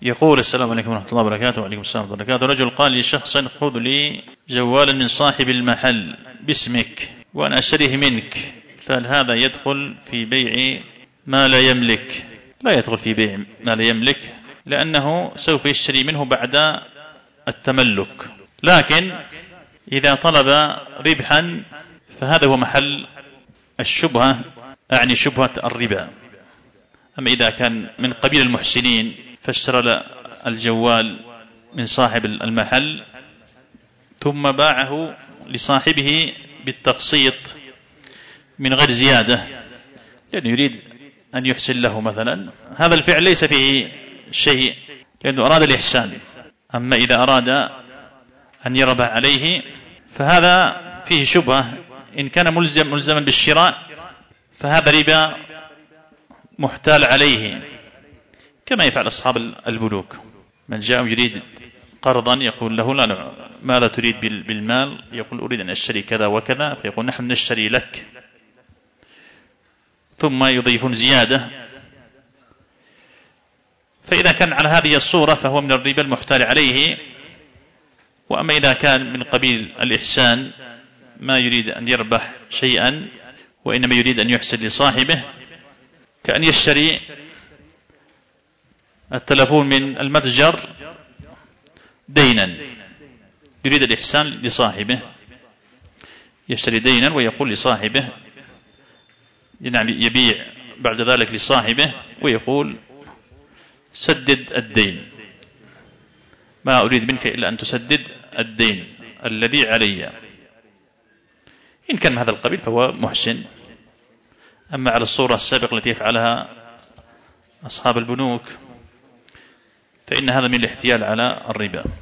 يقول: السلام عليكم ورحمة الله وبركاته. وعليكم السلام ورحمة الله وبركاته. رجل قال لشخص: خذ لي جوالا من صاحب المحل باسمك وأنا أشتريه منك، فهل هذا يدخل في بيع ما لا يملك؟ لا يدخل في بيع ما لا يملك، لأنه سوف يشتري منه بعد التملك، لكن إذا طلب ربحا فهذا هو محل الشبهة، أعني شبهة الربا. أما إذا كان من قبيل المحسنين فاشترى الجوال من صاحب المحل ثم باعه لصاحبه بالتقسيط من غير زيادة لأنه يريد أن يحسن له مثلا، هذا الفعل ليس فيه شيء لأنه أراد الإحسان. أما إذا أراد أن يربح عليه فهذا فيه شبهة، إن كان ملزما بالشراء فهذا ربا محتال عليه، كما يفعل أصحاب البنوك. من جاء يريد قرضا يقول له: لا، ماذا تريد بالمال؟ يقول: أريد أن أشتري كذا وكذا، فيقول: نحن نشتري لك، ثم يضيفون زيادة. فإذا كان على هذه الصورة فهو من الربا المحتال عليه. وأما إذا كان من قبيل الإحسان ما يريد أن يربح شيئا وإنما يريد أن يحسن لصاحبه، كأن يشتري التلفون من المتجر دينا، يريد الإحسان لصاحبه، يشتري دينا ويقول لصاحبه، يبيع بعد ذلك لصاحبه ويقول: سدد الدين، ما أريد منك إلا أن تسدد الدين الذي علي. إن كان هذا القبيل فهو محسن. أما على الصورة السابقة التي يفعلها أصحاب البنوك فإن هذا من الاحتيال على الربا.